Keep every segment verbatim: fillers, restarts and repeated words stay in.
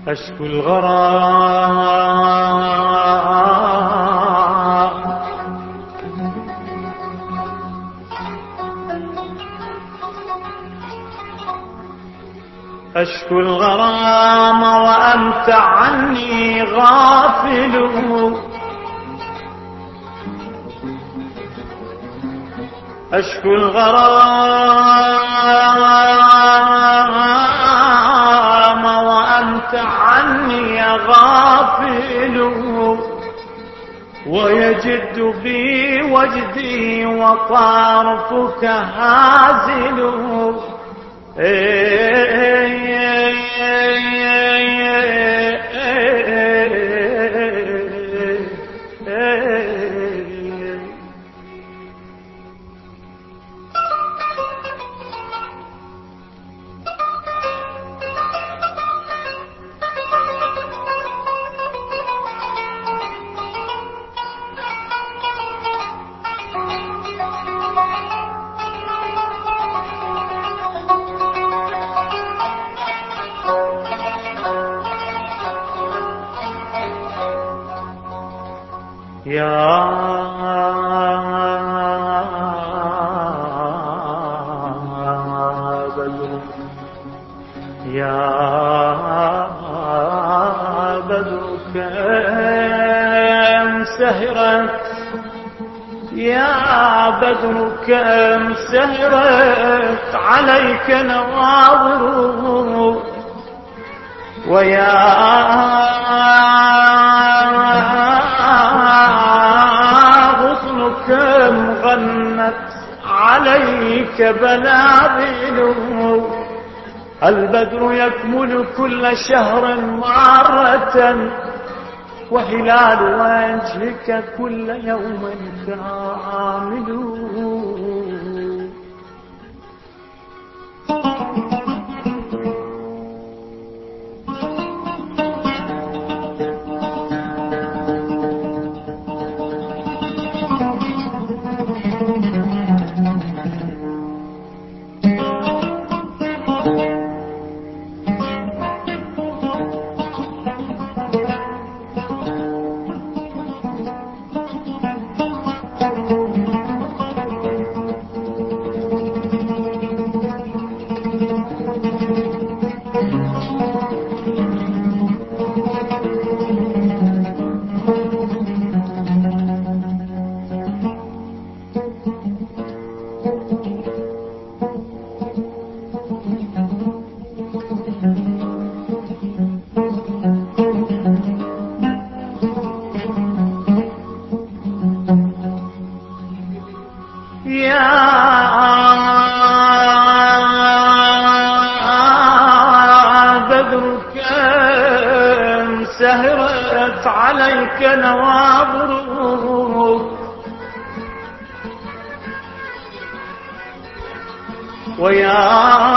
أشكو الغرام أشكو الغرام وأنت عني غافل أشكو الغرام وأنت عني غافل ويجد بي وجدي وطرفك هازل يا بدر يا بدر كم سهرت يا بدر كم سهرت عليك نواظر ويا كم غنت عليك بلابل البدر يكمل كل شهر مرة وهلال وجهك كل يوم كامل سهرت عليك نواظر ويا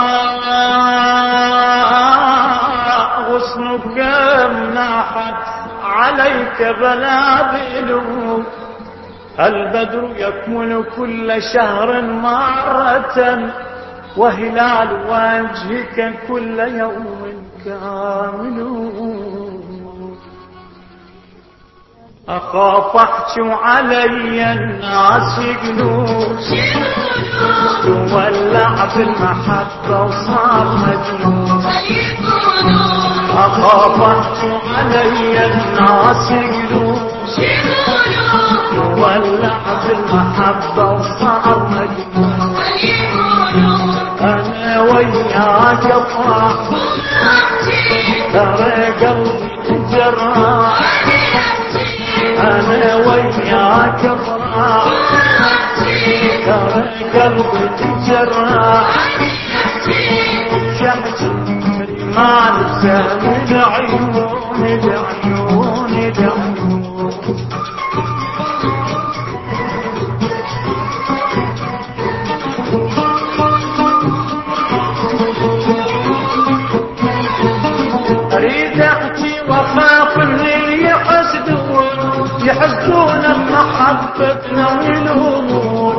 غصنك مناحت عليك بلابل البدر يكمل كل شهر مرة وهلال وجهك كل يوم كامل أخاف أحجو علي الناس يقلون تولع بالمحبة وصار مجنون أخاف أحجو علي الناس يقلون تولع بالمحبة وصار مجنون أنا وياك أفرح ترى قلبي جراح أنا وياك أفرح ترى قلبي تجرح شمس ما نسى من عيون العيون العيون أريد أحكي وأخاف اللي يحسدون يحسدون بمحبتنا والأمور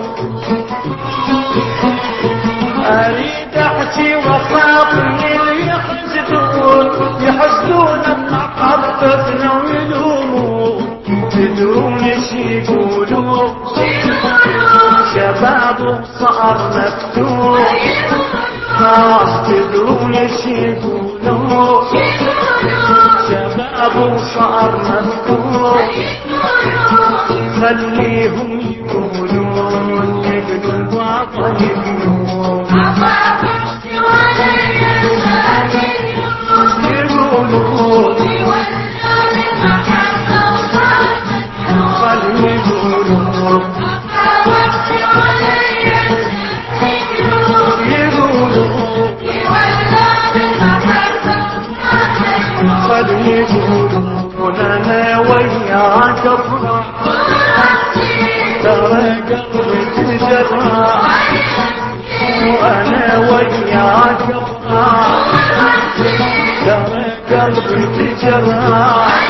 أريد أحكي وأخاف اللي يحسدون يحسدون محبتنا ويلومون تدرون ايش يقولون شباب صار مفتون ما تدرون ايش يقولون شباب صار مفتون خليهم يقولون يقولوا البابا يقولون يقولون انا وياك افرح ترى قلبي تجرح وانا وياك افرح ترى قلبي تجرح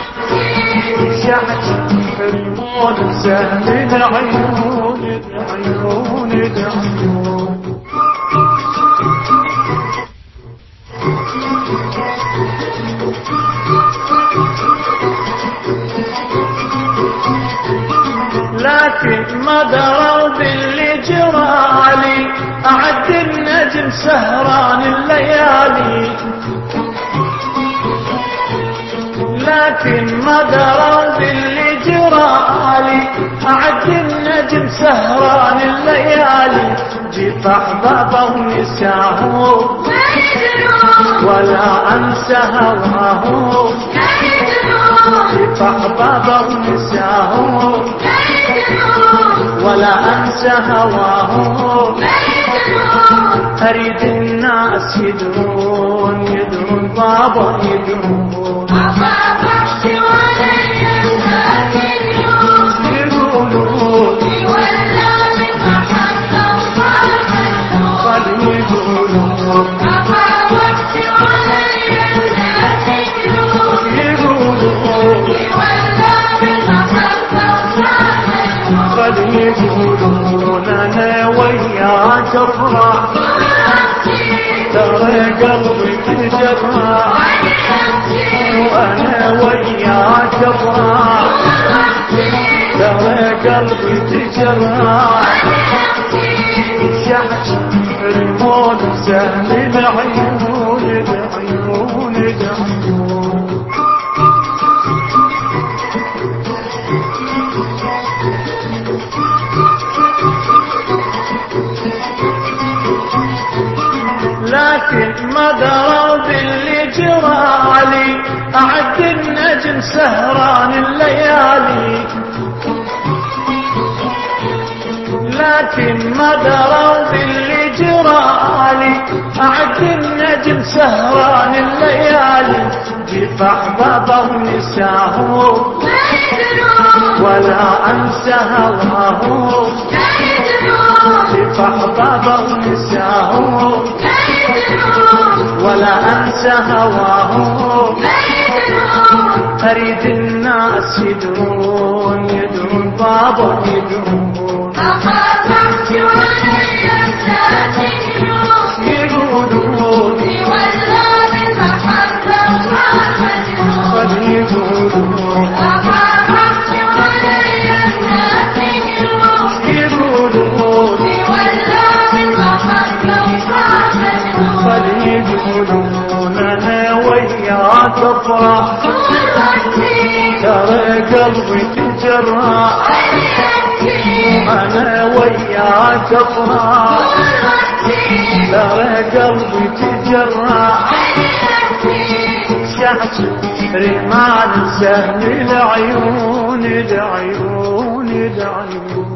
شعت الموت سهل العيون العيون العيون لكن ما دروا باللي جرالي أعد النجم سهران الليالي لكن ما دروا باللي جرالي أعد النجم سهران الليالي جيت أحبابهم يساهون ولا أنسى هواهم جيت أحبابهم يساهون ولا أنسى هواهم أريد الناس يدرون يدرون بابا يدرون يقولون يقولون انا وياك افرح ترى قلبي تجرح وانا وياك افرح ترى قلبي تجرح شحت الموت سهل العيون العيون العيون لكن ما دروا باللي جرالي أعد النجم سهران الليالي لكن ما دروا باللي جرالي أعد النجم سهران الليالي جيت أحبابهم يساهون ولا أنسى هواهم جيت أحبابهم يساهون ولا أنسى هواهم أريد الناس يدرون يدرون بابا يدرون يقولون قد يقولون يقولون انا وياك افرح ترى قلبي تجرح انا وياك افرح ترى قلبي تجرح شحت رمال سهل العيون العيون العيون